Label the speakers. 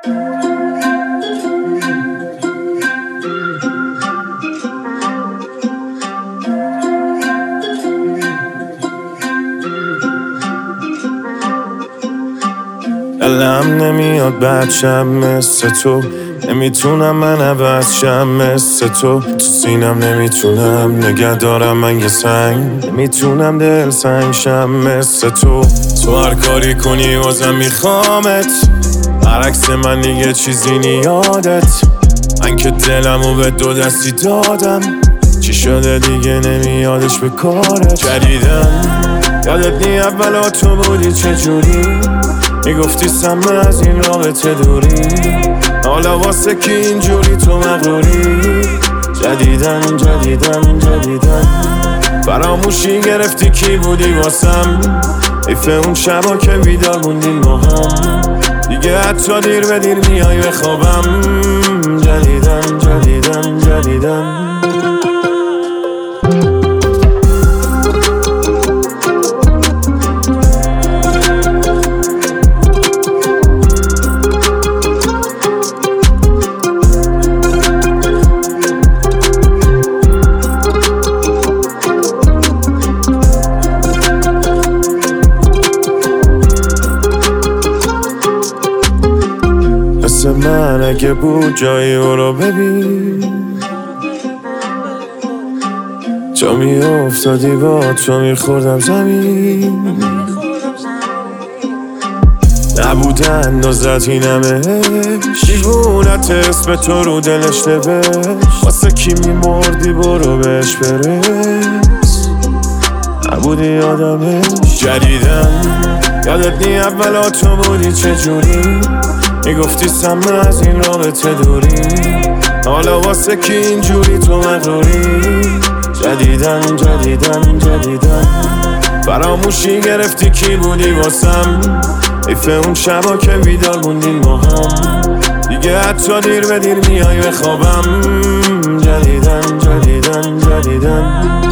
Speaker 1: دلم نمیاد بچم مثل تو، نمیتونم من عوض شم مثل تو سینم نمیتونم نگه دارم من یه سنگ، نمیتونم دل سنگ شم مثل تو هر کاری کنی بازم میخوامت، برعکس من دیگه چیزی نیادت. من که دلمو به دو دستی دادم، چی شده دیگه نمیادش به کارت. جدیدن یادت نی اولا تو بودی چجوری میگفتی سمه از این رابطه دوری، حالا واسه کی اینجوری تو مغروری. جدیدن فراموشی گرفتی کی بودی واسم، ایف اون شبا که بیدار موندیم با هم، دیگه حتی دیر به دیر میای به خوابم. جدیدن مثل من اگه بود جایی او رو ببین، تو میافتادی با تو میخوردم زمین، نبود اندازت این همه دیوونت اسم تو رو دلش نوشت، واسه کی میمردی برو بهش برس، نبودی یادمش. جدیدن یادت نی اولا تو بودی چجوری میگفتی سمه از این رابطه دوری، حالا واسه کی اینجوری تو مغروری. جدیدن فراموشی گرفتی کی بودی واسم، ایف اون شبا که بیدار موندیم با هم، دیگه حتی دیر به دیر میای به خوابم. جدیدن